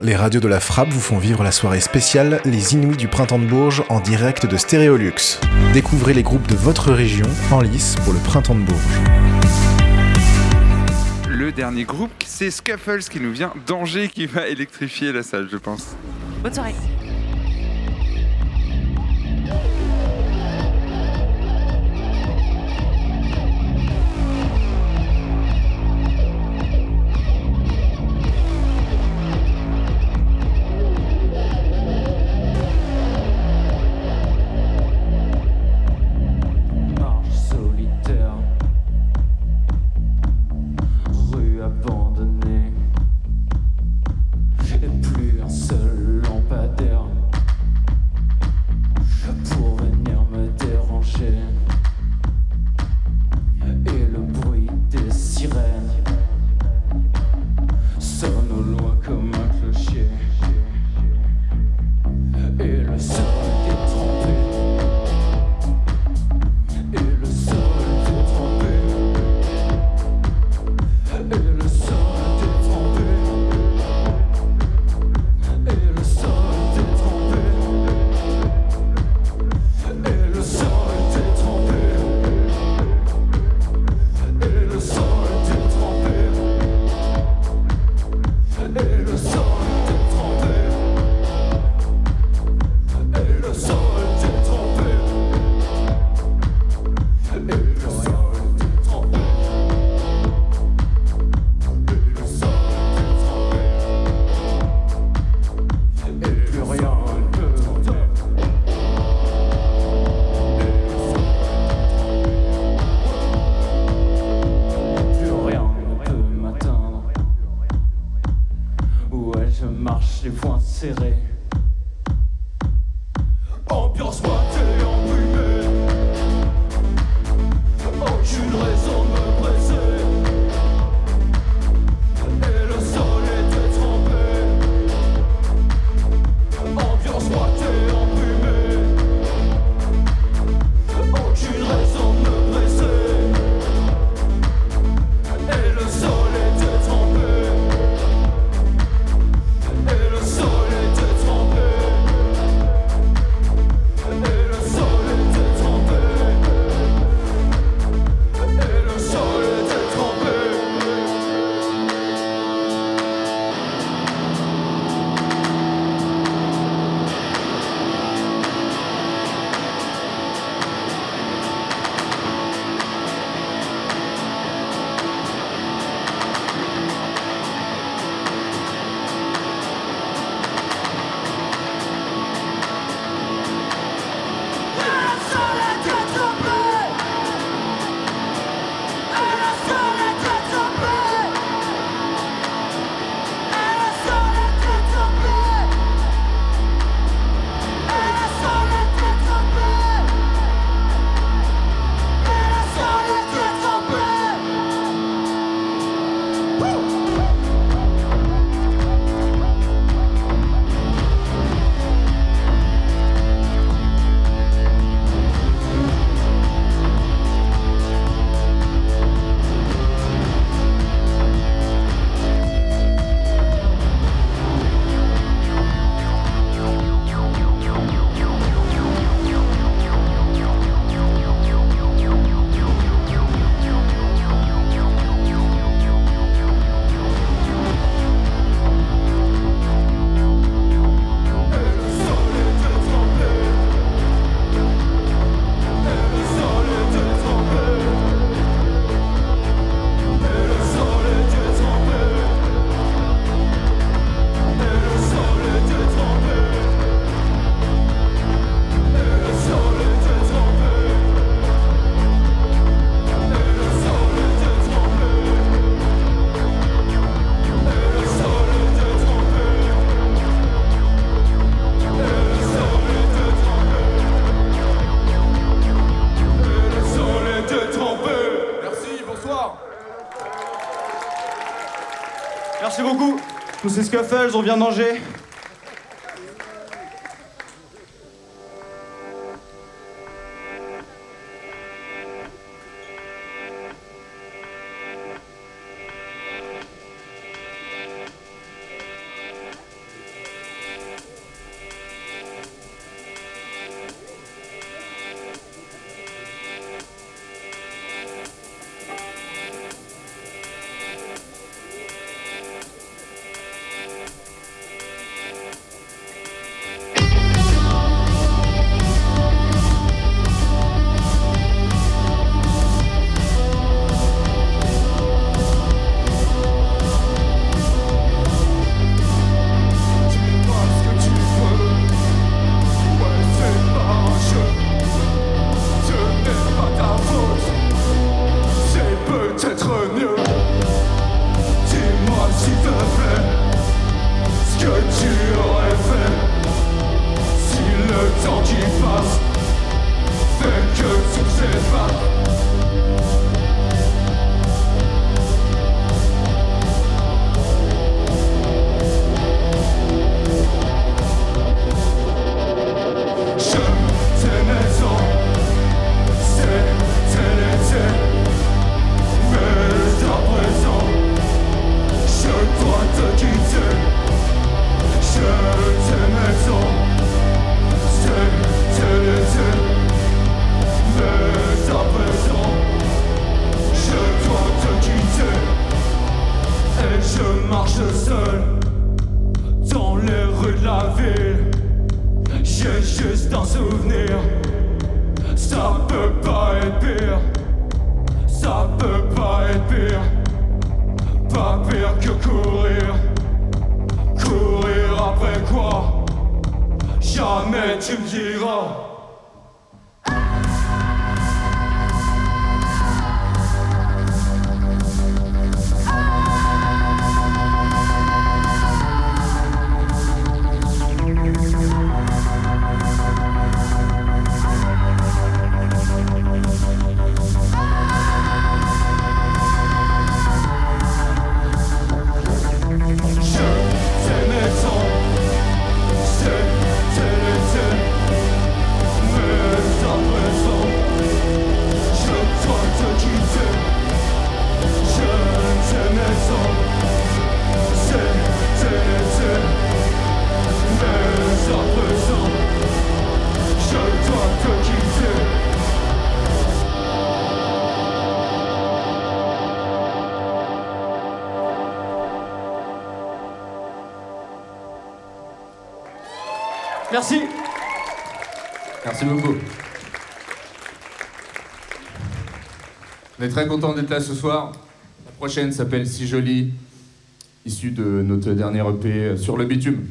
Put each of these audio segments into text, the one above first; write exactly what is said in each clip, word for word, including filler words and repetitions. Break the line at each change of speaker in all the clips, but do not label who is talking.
Les radios de la Frappe vous font vivre la soirée spéciale Les Inouïs du Printemps de Bourges en direct de Stéréolux. Découvrez les groupes de votre région en lice pour le Printemps de Bourges.
Le dernier groupe, c'est Scuffles qui nous vient d'Angers, qui va électrifier la salle, je pense.
Bonne soirée.
Merci beaucoup. Tous ces Scuffles, on vient d'Angers. rue de la ville. J'ai juste un souvenir. Ça peut pas être pire. Ça peut pas être pire. Pas pire que courir. Courir après quoi? Jamais tu me diras. Merci.
Merci beaucoup. On est très content d'être là ce soir. La prochaine s'appelle Si Jolie, issue de notre dernier E P Sur le bitume.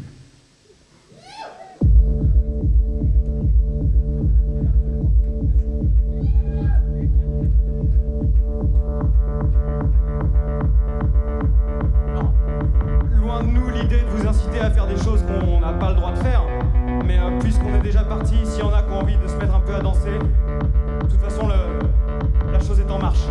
Loin de nous l'idée de vous inciter à faire des choses qu'on n'a pas le droit de faire. Mais euh, puisqu'on est déjà parti, s'il y en a qui ont envie de se mettre un peu à danser, de toute façon, le, la chose est en marche.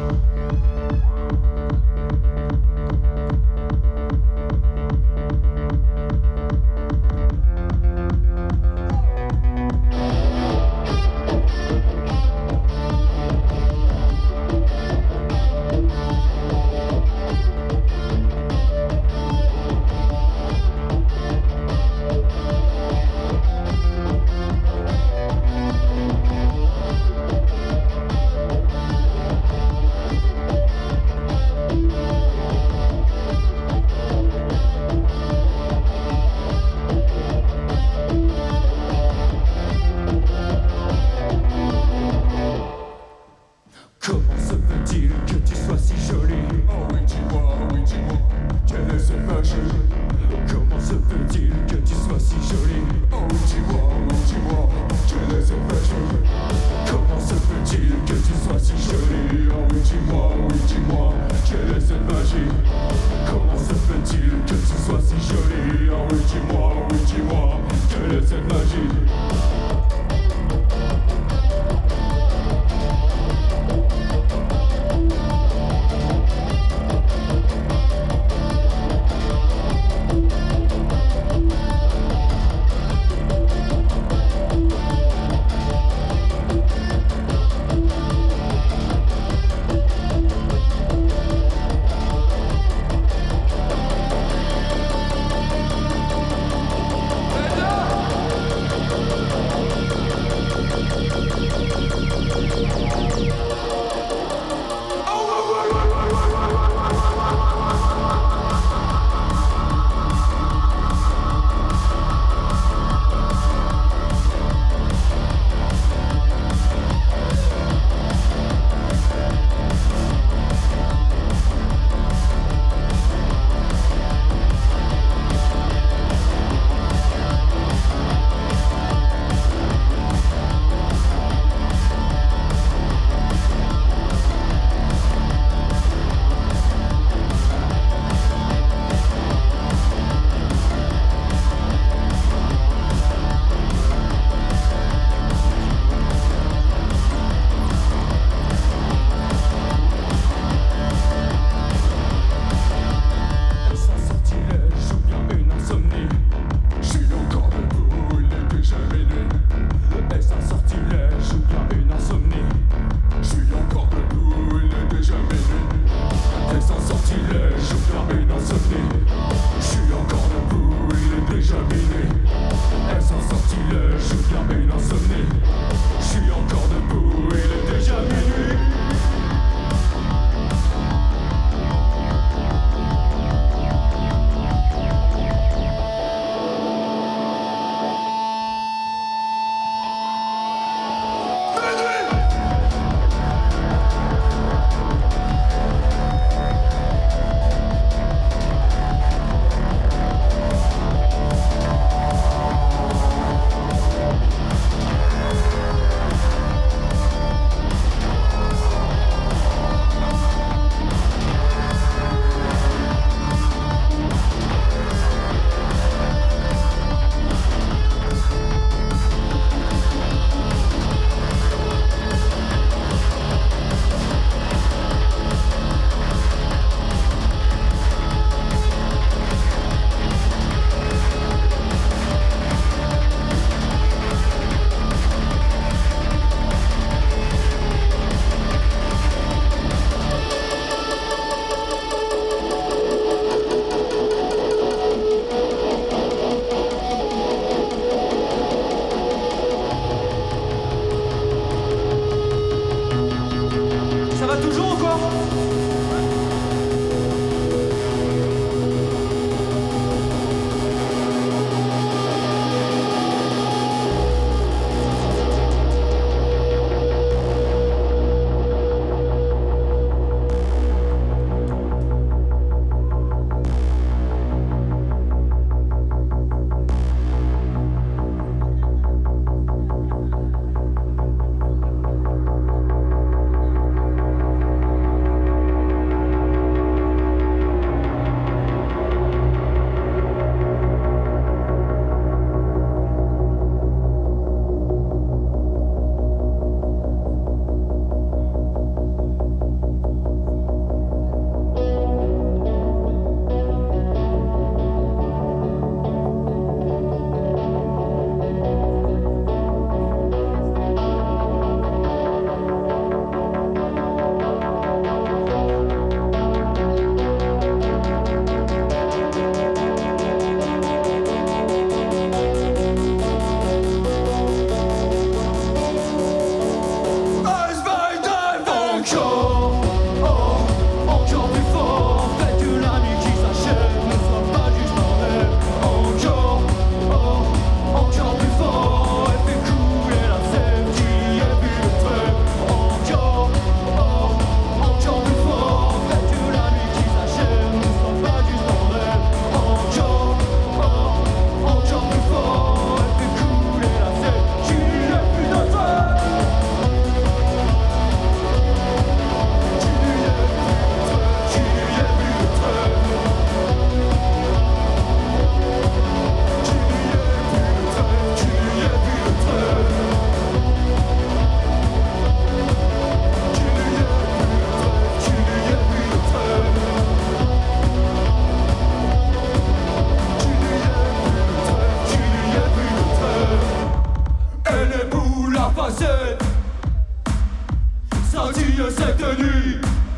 me sais que de nuit.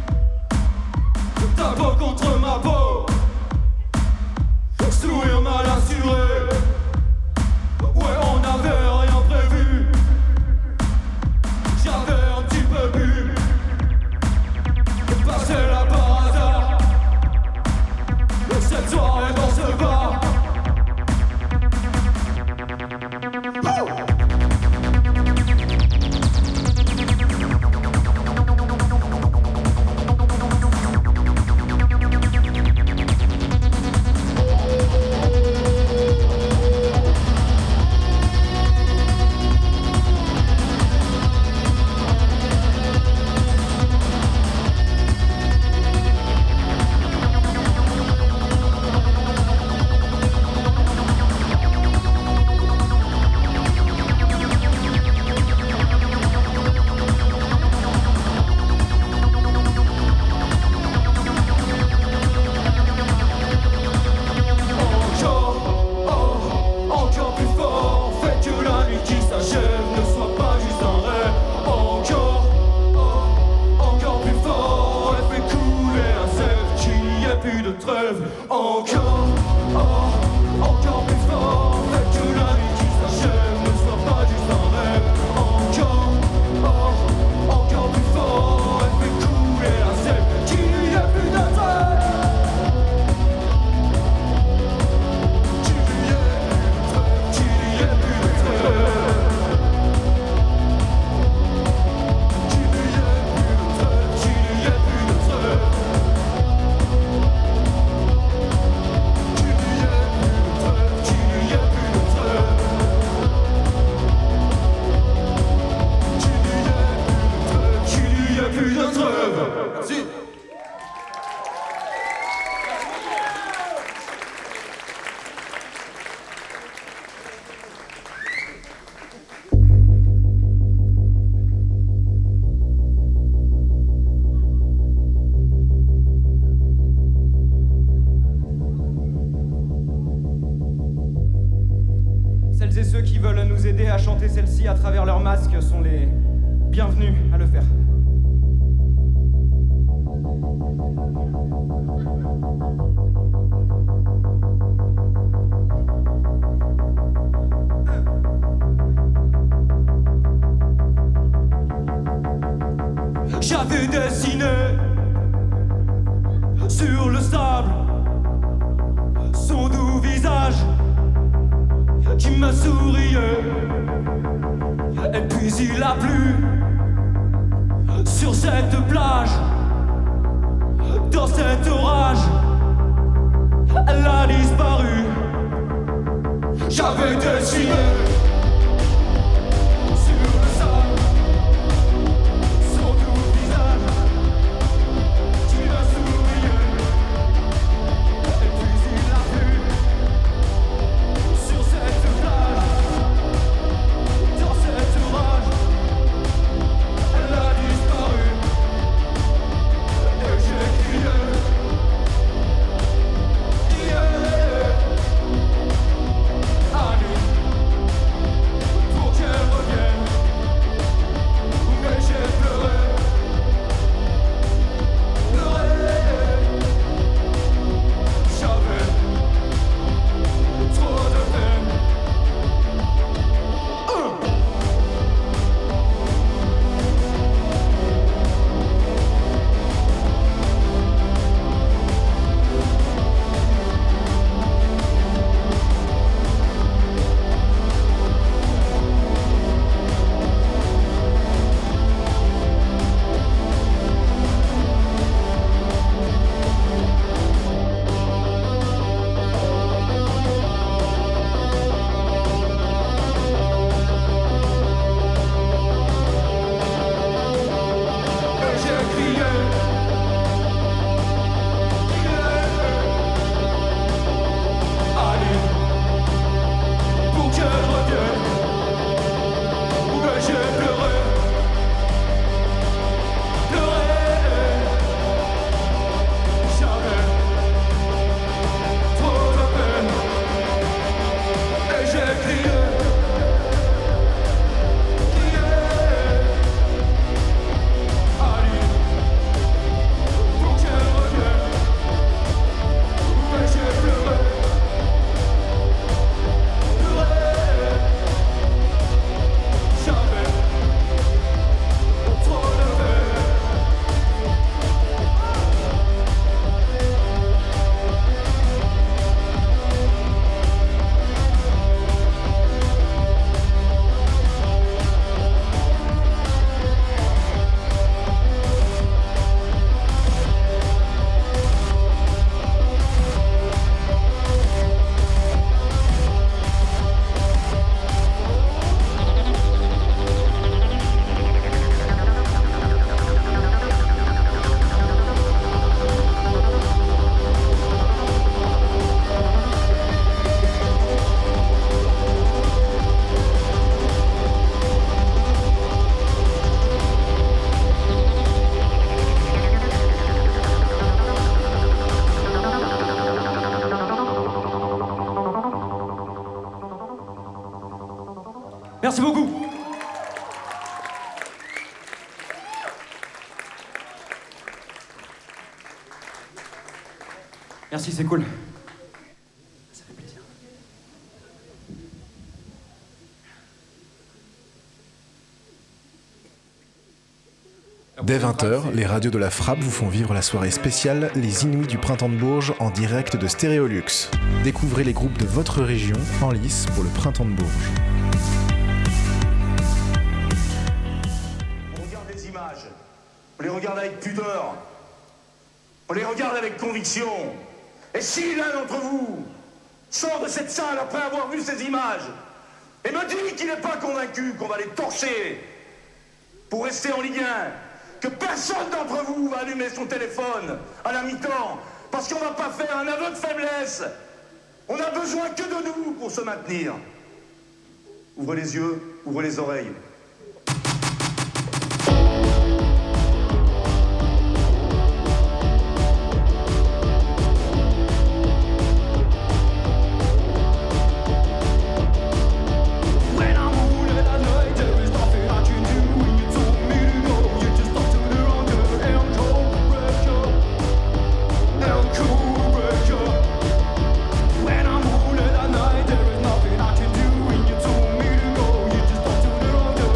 Ta peau contre ma peau, sourire mal assuré. Ouais, on n'avait rien prévu. J'avais un petit peu bu, passé là par hasard. Cette soirée dans ce bar.
Celles et ceux qui veulent nous aider à chanter celle-ci à travers leur masque sont les bienvenus à le faire.
J'avais dessiné sur le sable son doux visage qui me souriait. Et puis il a plu sur cette plage, dans cet orage, elle a disparu. J'avais dessiné sur le sable son doux visage qui me souriait. Et puis il a plu sur cette plage, dans cet orage, elle a disparu. Et j'ai crié, yeah, Annie.
Merci beaucoup. Merci, c'est cool. Ça fait plaisir.
Dès vingt heures, les radios de la Frappe vous font vivre la soirée spéciale Les Inuits du Printemps de Bourges en direct de Stéréolux. Découvrez les groupes de votre région en lice pour le Printemps de Bourges.
On regarde les images, on les regarde avec pudeur, on les regarde avec conviction. Et si l'un d'entre vous sort de cette salle après avoir vu ces images et me dit qu'il n'est pas convaincu qu'on va les torcher pour rester en Ligue un, que personne d'entre vous va allumer son téléphone à la mi-temps, parce qu'on va pas faire un aveu de faiblesse. On a besoin que de nous pour se maintenir. Ouvrez les yeux, ouvrez les oreilles.
When I'm older at night, there is nothing I can do. And you told me to go, you just don't do the wrong.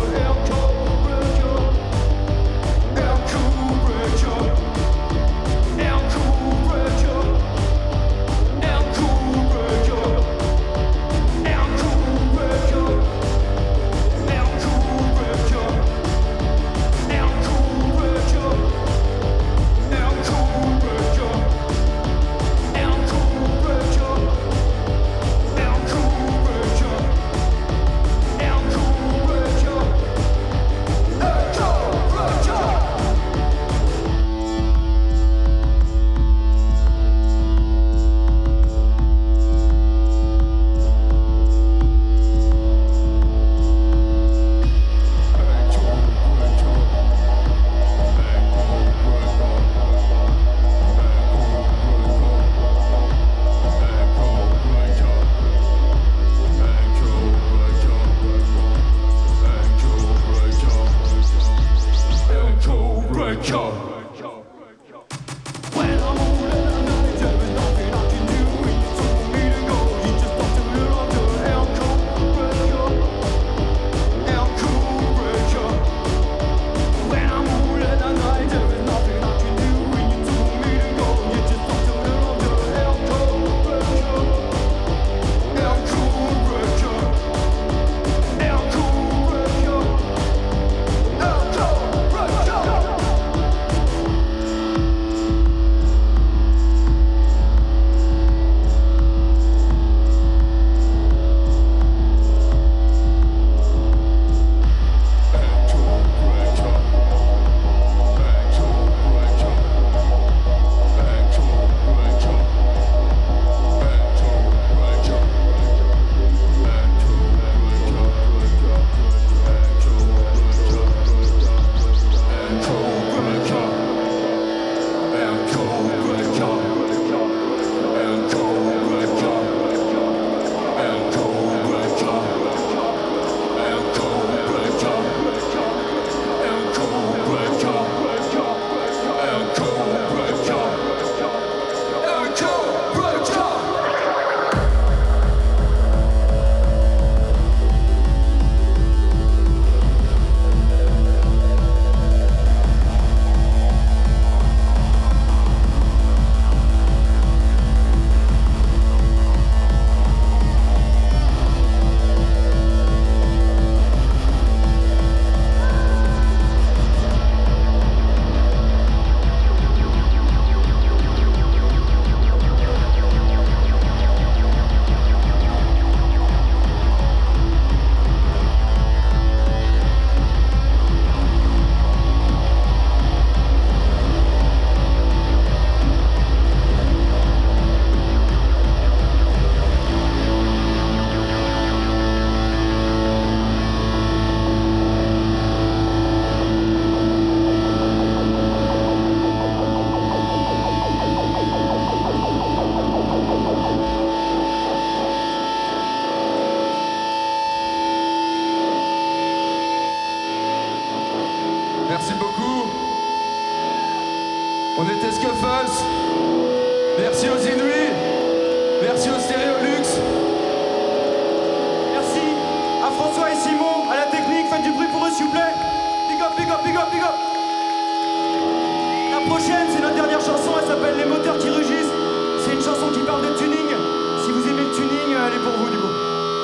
Scuffles. Merci aux Inuits. Merci aux Stéréolux.
Merci à François et Simon, à la technique, faites du bruit pour eux s'il vous plaît. Big up, big up, big up, big up. La prochaine, c'est notre dernière chanson, elle s'appelle Les moteurs qui rugissent. C'est une chanson qui parle de tuning. Si vous aimez le tuning, elle est pour vous du coup.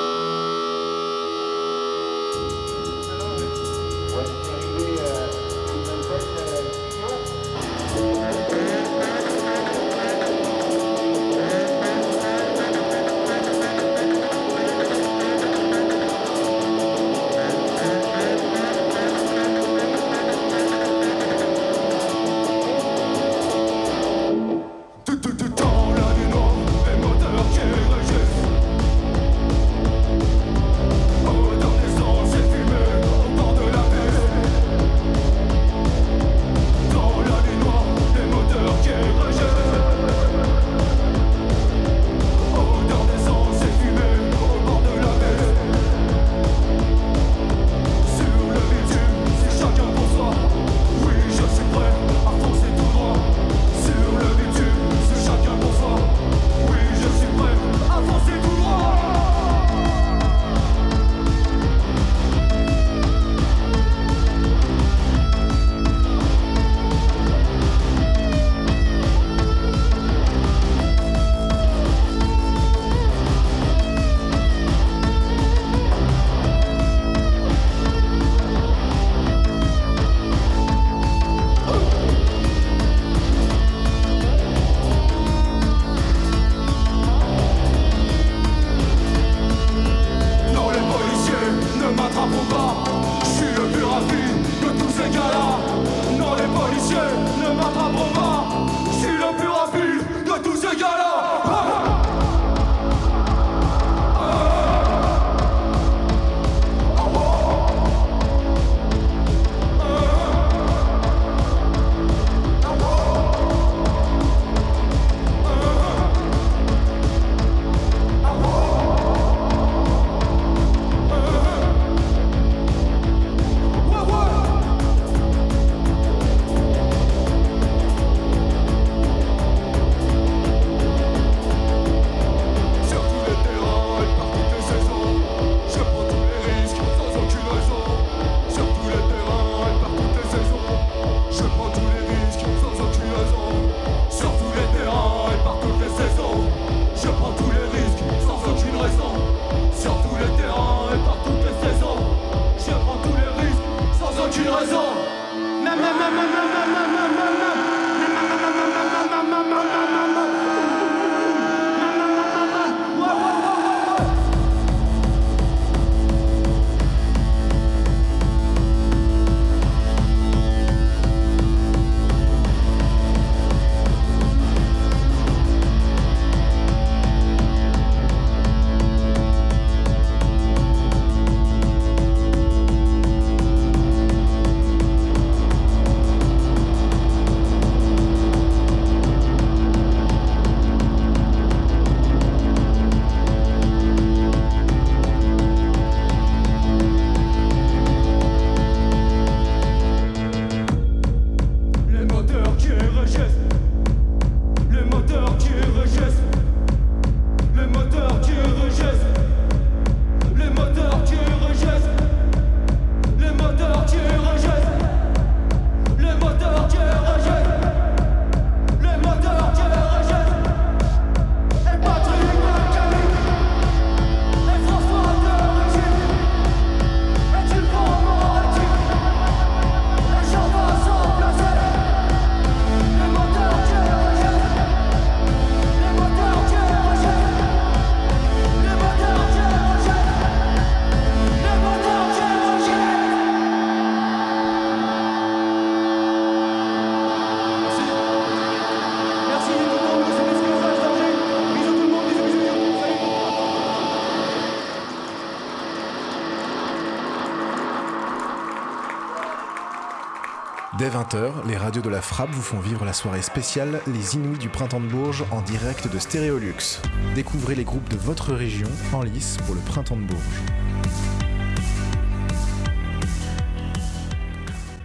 Dès vingt heures, les radios de la Frappe vous font vivre la soirée spéciale Les Inuits du Printemps de Bourges en direct de Stéréolux. Découvrez les groupes de votre région en lice pour le Printemps de Bourges.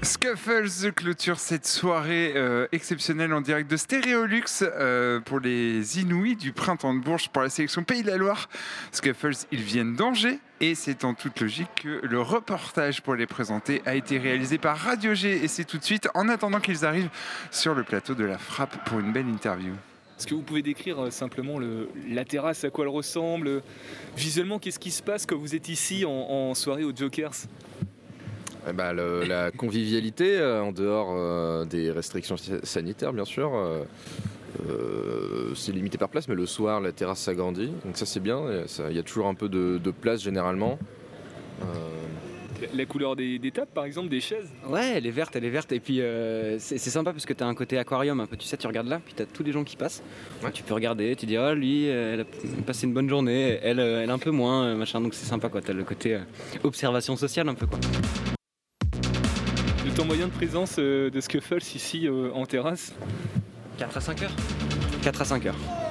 Scuffles clôture cette soirée euh, exceptionnelle en direct de Stéréolux euh, pour les Inouïs du Printemps de Bourges pour la sélection Pays de la Loire. Scuffles, ils viennent d'Angers et c'est en toute logique que le reportage pour les présenter a été réalisé par Radio G et c'est tout de suite en attendant qu'ils arrivent sur le plateau de la Frappe pour une belle interview.
Est-ce que vous pouvez décrire euh, simplement le, la terrasse, à quoi elle ressemble? Visuellement, qu'est-ce qui se passe quand vous êtes ici en, en soirée aux Jokers?
Eh ben, le, la convivialité euh, en dehors euh, des restrictions sanitaires, bien sûr. Euh, euh, c'est limité par place, mais le soir, la terrasse s'agrandit. Donc ça, c'est bien. Il y a toujours un peu de, de place, généralement. Euh...
La, la couleur des, des tables, par exemple, des chaises?
Ouais, elle est verte, elle est verte. Et puis, euh, c'est, c'est sympa parce que tu as un côté aquarium un peu. Tu sais, tu regardes là, puis tu as tous les gens qui passent. Ouais. Tu peux regarder, tu dis, oh, lui, elle a passé une bonne journée. Elle, elle un peu moins, machin. Donc c'est sympa, quoi. Tu as le côté euh, observation sociale, un peu, quoi.
Le temps moyen de présence euh, de Scuffles ici euh, en terrasse?
quatre à cinq heures. quatre à cinq heures.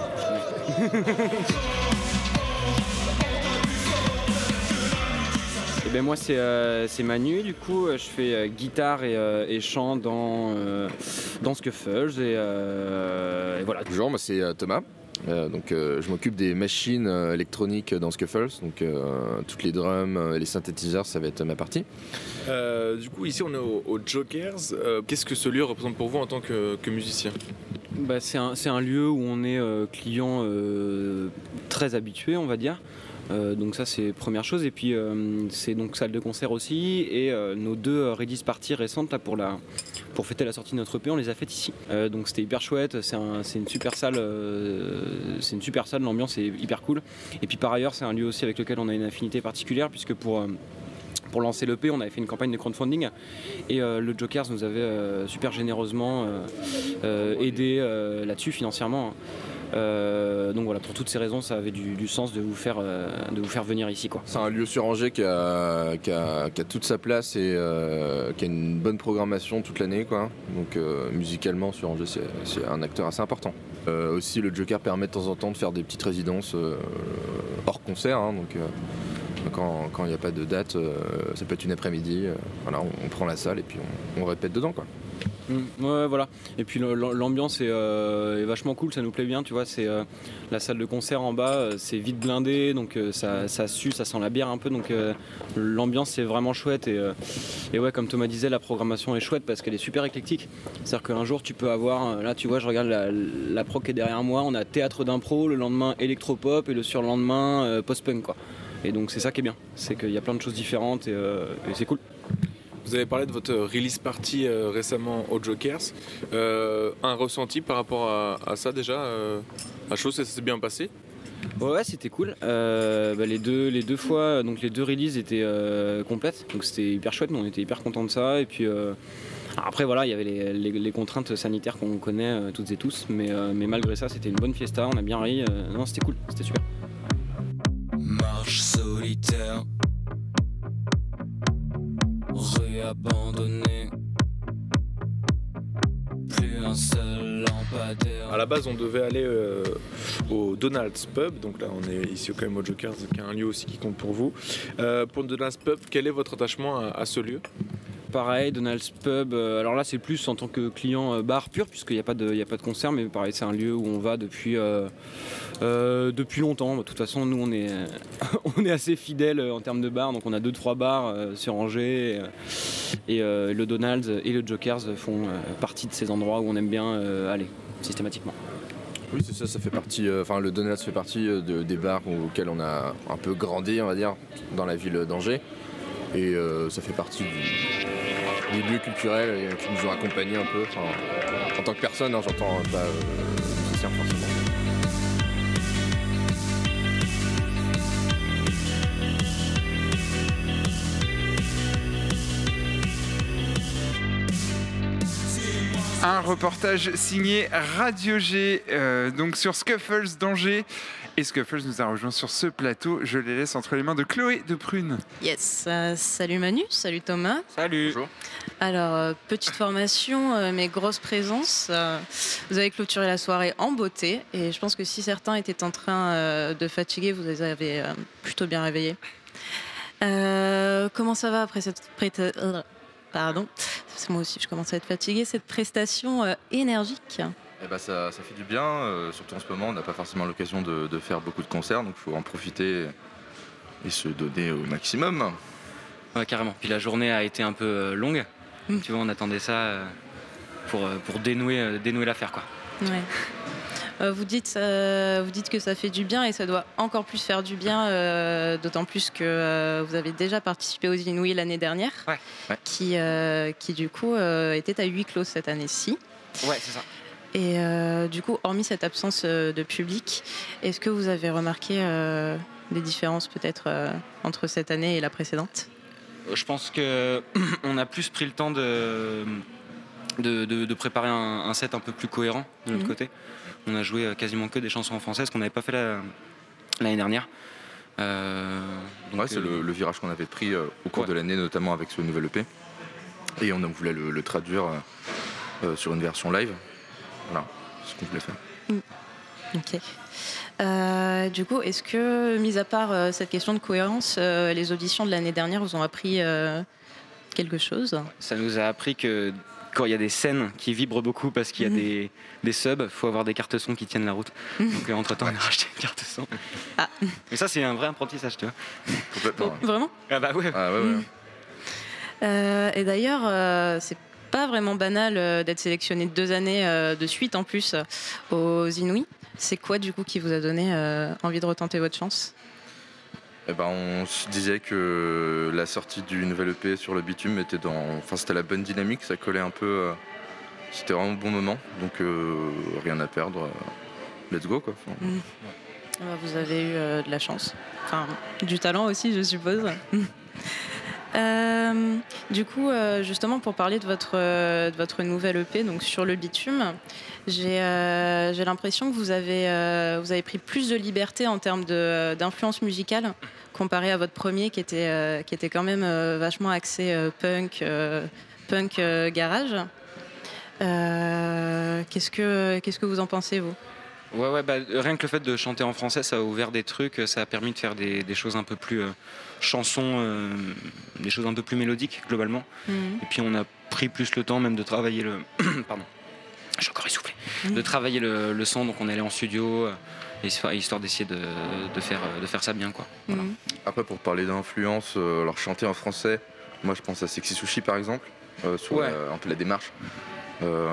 Et ben moi c'est, euh, c'est Manu, du coup je fais euh, guitare et, euh, et chant dans, euh, dans Scuffles et, euh, et voilà.
Bonjour, moi c'est euh, Thomas. Euh, donc euh, je m'occupe des machines euh, électroniques dans Scuffles, donc euh, toutes les drums, euh, les synthétiseurs, ça va être ma partie.
Euh, du coup ici on est au, au Jokers. Euh, qu'est-ce que ce lieu représente pour vous en tant que, que musicien?
Bah, c'est, un, c'est un lieu où on est euh, client euh, très habitué, on va dire. Euh, donc ça c'est première chose, et puis euh, c'est donc salle de concert aussi, et euh, nos deux euh, release parties récentes là, pour, la, pour fêter la sortie de notre E P, on les a faites ici. Euh, donc c'était hyper chouette, c'est, un, c'est une super salle, euh, c'est une super salle, l'ambiance est hyper cool. Et puis par ailleurs c'est un lieu aussi avec lequel on a une affinité particulière, puisque pour euh, Pour lancer l'E P, on avait fait une campagne de crowdfunding et euh, le Jokers nous avait euh, super généreusement euh, euh, aidé euh, là-dessus financièrement. Euh, donc voilà, pour toutes ces raisons, ça avait du, du sens de vous faire, euh, de vous faire venir ici, quoi.
C'est un lieu sur Angers qui a, qui a, qui a toute sa place et euh, qui a une bonne programmation toute l'année, quoi. Donc euh, musicalement sur Angers, c'est, c'est un acteur assez important. Euh, aussi, le Joker permet de temps en temps de faire des petites résidences euh, hors concert, hein, donc. Euh, Quand il n'y a pas de date, euh, ça peut être une après-midi, euh, voilà, on, on prend la salle et puis on, on répète dedans, quoi.
Mmh, ouais, voilà. Et puis l'ambiance est, euh, est vachement cool, ça nous plaît bien, tu vois. C'est euh, la salle de concert en bas, euh, c'est vite blindé, donc euh, ça, ça sue, ça sent la bière un peu, donc euh, l'ambiance c'est vraiment chouette. Et, euh, et ouais, comme Thomas disait, la programmation est chouette parce qu'elle est super éclectique. C'est-à-dire qu'un jour tu peux avoir, là tu vois, je regarde la, la prog qui est derrière moi, on a théâtre d'impro, le lendemain électropop et le surlendemain euh, post-punk, quoi. Et donc c'est ça qui est bien, c'est qu'il y a plein de choses différentes et, euh, et c'est cool.
Vous avez parlé de votre release party euh, récemment aux Jokers. Euh, un ressenti par rapport à, à ça déjà euh, La chose, ça s'est bien passé?
Ouais, ouais, c'était cool. Euh, bah, les, deux, les deux fois, donc les deux releases étaient euh, complètes, donc c'était hyper chouette, nous on était hyper contents de ça. Et puis euh, après voilà, il y avait les, les, les contraintes sanitaires qu'on connaît euh, toutes et tous, mais, euh, mais malgré ça c'était une bonne fiesta, on a bien ri, euh, non c'était cool, c'était super.
Marche solitaire, rue abandonnée, plus un seul lampadaire.
À la base, on devait aller euh, au Donald's Pub, donc là on est ici quand même au Jokers, qui est un lieu aussi qui compte pour vous. Euh, pour le Donald's Pub, quel est votre attachement à, à ce lieu?
Pareil, Donald's Pub, euh, alors là c'est plus en tant que client euh, bar pur, puisqu'il n'y a pas de, il y a pas de concert, mais pareil c'est un lieu où on va depuis, euh, euh, depuis longtemps. De toute façon nous on est, on est assez fidèles en termes de bars, donc on a deux trois bars euh, sur Angers, et, et euh, le Donald's et le Jokers font euh, partie de ces endroits où on aime bien euh, aller systématiquement.
Oui, c'est ça, ça fait partie, enfin euh, le Donald's fait partie euh, de, des bars auxquels on a un peu grandi, on va dire, dans la ville d'Angers, et euh, ça fait partie du des lieux culturels qui nous ont accompagnés un peu, enfin, en tant que personne, hein, j'entends pas euh, musicien forcément.
Un reportage signé Radio G, euh, donc sur Scuffles d'Angers. Et Scuffles nous a rejoint sur ce plateau. Je les laisse entre les mains de Chloé de Prune.
Yes, euh, salut Manu, salut Thomas.
Salut.
Bonjour.
Alors, euh, petite formation, euh, mais grosse présence. Euh, vous avez clôturé la soirée en beauté. Et je pense que si certains étaient en train euh, de fatiguer, vous les avez euh, plutôt bien réveillés. Euh, comment ça va après cette... Pré- euh, Pardon. Ça moi aussi je commence à être fatiguée, cette prestation euh, énergique.
Eh ben ça, ça fait du bien, euh, surtout en ce moment, on n'a pas forcément l'occasion de, de faire beaucoup de concerts, donc il faut en profiter et se donner au maximum.
Ouais, carrément. Puis la journée a été un peu euh, longue.
Mm.
Tu vois, on attendait ça euh, pour, euh, pour dénouer, euh, dénouer l'affaire, quoi.
Ouais. Euh, vous, dites, euh, vous dites que ça fait du bien et ça doit encore plus faire du bien, euh, d'autant plus que euh, vous avez déjà participé aux Inouïs l'année dernière,
ouais, ouais.
Qui, euh, qui du coup euh, était à huis clos cette année-ci.
Ouais, c'est ça.
Et euh, du coup, hormis cette absence euh, de public, est-ce que vous avez remarqué euh, des différences peut-être euh, entre cette année et la précédente ?
Je pense qu'on a plus pris le temps de, de, de, de préparer un, un set un peu plus cohérent de notre mmh. côté. On a joué quasiment que des chansons en français, ce qu'on n'avait pas fait la, l'année dernière. Euh,
donc ouais, c'est euh, le, le virage qu'on avait pris euh, au cours ouais. de l'année, notamment avec ce nouvel E P. Et on voulait le, le traduire euh, sur une version live. Voilà, c'est ce qu'on voulait faire.
Mmh. Ok. Euh, du coup, est-ce que, mis à part euh, cette question de cohérence, euh, les auditions de l'année dernière vous ont appris euh, quelque chose ?
Ça nous a appris que quand il y a des scènes qui vibrent beaucoup parce qu'il y a mmh. des, des subs, il faut avoir des cartes son qui tiennent la route. Mmh. Donc euh, entre-temps, on a racheté une carte son. Ah. Mais ça, c'est un vrai apprentissage, tu vois.
Complètement.
Oh, vraiment ?
Ah bah ouais.
Ah, ouais, ouais.
Mmh. Euh, et d'ailleurs, euh, c'est pas vraiment banal euh, d'être sélectionné deux années euh, de suite en plus euh, aux Inouïs. C'est quoi du coup qui vous a donné euh, envie de retenter votre chance ?
Eh ben, on se disait que la sortie du nouvel E P sur le bitume était dans, enfin c'était la bonne dynamique, ça collait un peu, euh, c'était vraiment le bon moment, donc euh, rien à perdre, euh, let's go quoi. Enfin,
mmh. Vous avez eu euh, de la chance, enfin du talent aussi je suppose. Euh, du coup, euh, justement, pour parler de votre, euh, de votre nouvelle E P, donc sur le bitume, j'ai, euh, j'ai l'impression que vous avez, euh, vous avez pris plus de liberté en termes de, d'influence musicale comparé à votre premier qui était, euh, qui était quand même euh, vachement axé euh, punk, euh, punk euh, garage. Euh, qu'est-ce que, qu'est-ce que vous en pensez, vous ?
Ouais, ouais, bah, rien que le fait de chanter en français, ça a ouvert des trucs, ça a permis de faire des, des choses un peu plus euh, chansons, euh, des choses un peu plus mélodiques globalement. Mmh. Et puis on a pris plus le temps même de travailler le... Pardon, je suis encore essoufflé. Mmh. De travailler le, le son, donc on est allé en studio, euh, histoire d'essayer de, de, faire, de faire ça bien, quoi. Voilà.
Mmh. Après, pour parler d'influence, euh, alors chanter en français, moi je pense à Sexy Sushi par exemple, euh, sur ouais. la, un peu la démarche. Euh,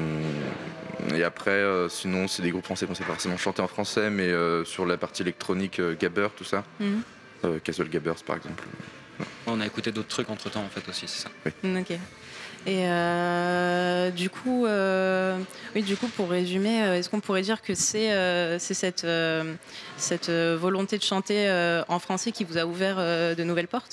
et après, euh, sinon, c'est des groupes français qu'on sait pas forcément chanter en français, mais euh, sur la partie électronique, euh, Gabber, tout ça. Mm-hmm. Euh, Castle Gabbers, par exemple.
Ouais. On a écouté d'autres trucs entre temps, en fait, aussi, c'est ça.
Oui.
Ok. Et euh, du coup, euh, oui, du coup, pour résumer, est-ce qu'on pourrait dire que c'est, euh, c'est cette, euh, cette volonté de chanter euh, en français qui vous a ouvert euh, de nouvelles portes ?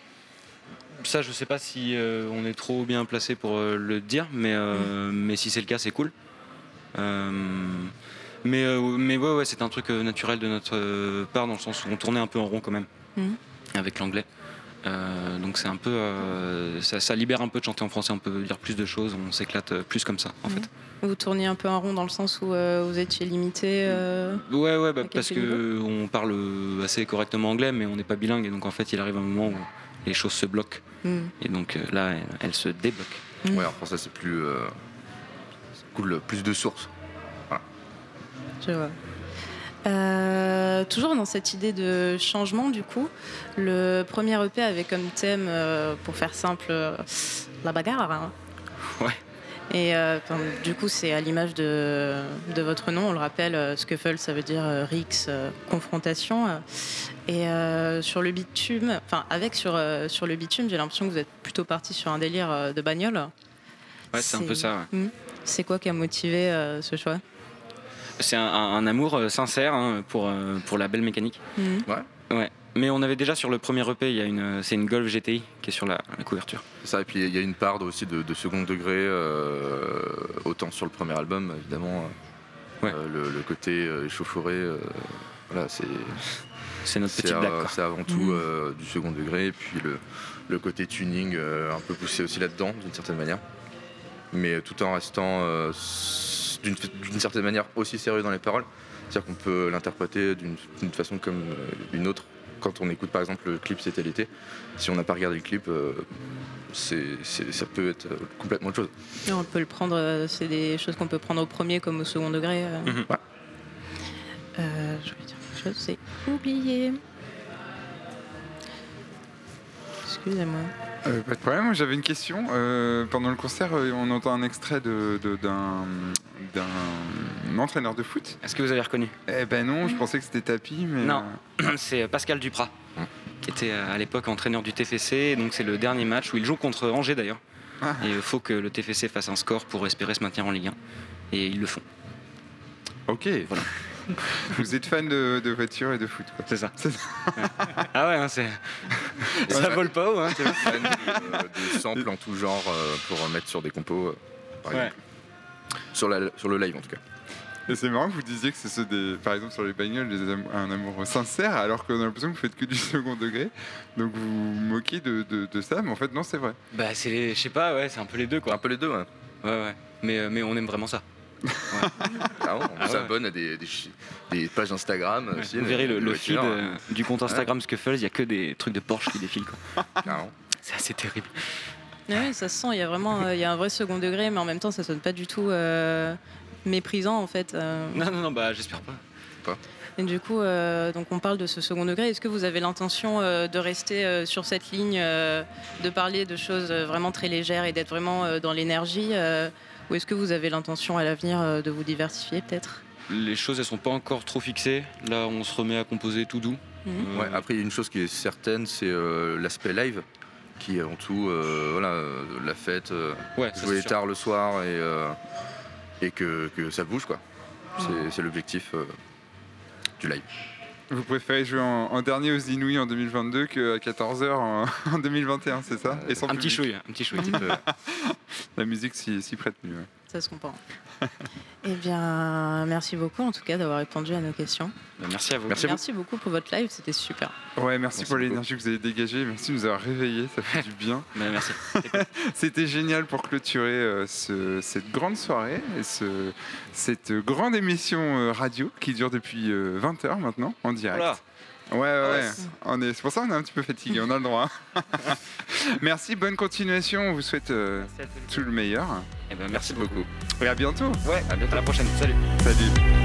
Ça, je sais pas si euh, on est trop bien placé pour euh, le dire, mais, euh, mmh. mais si c'est le cas, c'est cool. Euh, mais, euh, mais ouais, ouais, c'est un truc euh, naturel de notre euh, part, dans le sens où on tournait un peu en rond quand même, mmh. avec l'anglais. Euh, donc c'est un peu, euh, ça, ça libère un peu de chanter en français, on peut dire plus de choses, on s'éclate plus comme ça, en mmh. fait.
Vous tourniez un peu en rond dans le sens où euh, vous étiez limité euh,
Ouais, ouais, bah, parce que on parle assez correctement anglais, mais on n'est pas bilingue, et donc en fait, il arrive un moment où les choses se bloquent. Mmh. Et donc euh, là, elle, elle se débloque.
Mmh. Ouais, en français, c'est plus. Euh, ça coule plus de sources. Voilà.
Je vois. Euh, toujours dans cette idée de changement, du coup, le premier E P avait comme thème, euh, pour faire simple, euh, la bagarre. Hein.
Ouais.
Et euh, enfin, du coup, c'est à l'image de, de votre nom, on le rappelle, euh, Scuffle, ça veut dire euh, Rix, euh, confrontation. Euh, et euh, sur le bitume, enfin, avec sur, euh, sur le bitume, j'ai l'impression que vous êtes plutôt parti sur un délire euh, de bagnole.
Ouais, c'est, c'est un peu ça. Ouais.
Hmm. C'est quoi qui a motivé euh, ce choix ?
C'est un, un amour sincère hein, pour, euh, pour la belle mécanique.
Mmh.
Ouais.
Ouais. Mais on avait déjà sur le premier E P, il y a une, c'est une Golf G T I qui est sur la, la couverture.
C'est ça, et puis il y a une part aussi de, de second degré, euh, autant sur le premier album, évidemment.
Ouais.
Euh, le, le côté euh, échauffouré, euh, voilà, c'est.
C'est notre
c'est
petite blague.
C'est avant tout mmh. euh, du second degré, et puis le, le côté tuning euh, un peu poussé aussi là-dedans, d'une certaine manière. Mais tout en restant euh, d'une, d'une certaine manière aussi sérieux dans les paroles. C'est-à-dire qu'on peut l'interpréter d'une, d'une façon comme une autre, quand on écoute par exemple le clip C'était l'été, si on n'a pas regardé le clip, euh, c'est, c'est, ça peut être complètement autre chose.
Et on peut le prendre, euh, c'est des choses qu'on peut prendre au premier comme au second degré. Euh.
Mm-hmm. Ouais.
Euh, je vais dire quelque chose, c'est oublié. Excusez-moi.
Euh, pas de problème, moi, j'avais une question. Euh, pendant le concert, euh, on entend un extrait de, de, d'un, d'un entraîneur de foot.
Est-ce que vous avez reconnu?
Eh ben non, je pensais que c'était Tapi, mais...
Non,
euh...
c'est Pascal Duprat, qui était à l'époque entraîneur du T F C. Donc c'est le dernier match où il joue contre Angers d'ailleurs. Ah. Et il faut que le T F C fasse un score pour espérer se maintenir en Ligue un. Et ils le font.
Ok. Voilà. Vous êtes fan de, de voitures et de foot, quoi.
C'est ça. C'est ça. Ouais. Ah ouais, hein, c'est... ça ouais. vole pas haut. Hein,
fan de, de samples en tout genre euh, pour mettre sur des compos, euh, par exemple. Ouais. Sur, la, sur le live en tout cas.
Et c'est marrant que vous disiez que c'est ceux des, par exemple sur les bagnoles, des am- un amour sincère, alors qu'on a l'impression que vous faites que du second degré. Donc vous vous moquez de, de, de ça, mais en fait non, c'est vrai.
Bah c'est, les, je sais pas, ouais, c'est un peu les deux quoi.
Un peu les deux, ouais.
Ouais, ouais. Mais, mais on aime vraiment ça.
Ouais. Ah bon, on ah s'abonne ouais. à des, des, des pages Instagram.
Ouais.
Aussi,
vous verrez le, le feed
ouais.
euh, du compte Instagram ouais. Scuffles, il y a que des trucs de Porsche qui défilent quoi.
Carrément.
C'est assez terrible.
Oui, ça se sent, il y a vraiment euh, il y a un vrai second degré, mais en même temps ça sonne pas du tout euh, méprisant en fait. Euh...
Non, non, non, bah j'espère pas.
Pas.
Et du coup, euh, donc on parle de ce second degré. Est-ce que vous avez l'intention euh, de rester euh, sur cette ligne, euh, de parler de choses vraiment très légères et d'être vraiment euh, dans l'énergie euh, ou est-ce que vous avez l'intention à l'avenir euh, de vous diversifier peut-être?
Les choses elles sont pas encore trop fixées. Là on se remet à composer tout doux.
Mmh.
Euh... Ouais, après il y a une chose qui est certaine, c'est euh, l'aspect live qui est en tout euh, voilà, euh, la fête, euh,
ouais,
jouer tard le soir et, euh, et que, que ça bouge quoi. Mmh. C'est, c'est l'objectif euh, du live.
Vous préférez jouer en, en dernier aux Inouïs en deux mille vingt-deux qu'à quatorze heures en, en deux mille vingt et un, c'est ça?
Et sans un, petit chouille, un petit chouille.
La musique s'y, s'y prête mieux. Ouais.
Ça se comprend. Eh bien, merci beaucoup en tout cas d'avoir répondu à nos questions.
Merci à vous.
Merci, merci beaucoup pour votre live, c'était super.
Ouais, merci, merci pour beaucoup. L'énergie que vous avez dégagée. Merci de nous avoir réveillés, ça fait du bien.
Ben, merci.
C'était génial pour clôturer euh, ce, cette grande soirée et ce, cette grande émission euh, radio qui dure depuis euh, vingt heures maintenant en direct. Voilà. Ouais, ouais, ouais. On est, c'est pour ça qu'on est un petit peu fatigué, on a le droit. Merci, bonne continuation, on vous souhaite euh, tout le meilleur.
Et ben, merci beaucoup.
Et à bientôt.
Ouais, à bientôt. À la prochaine. Salut.
Salut.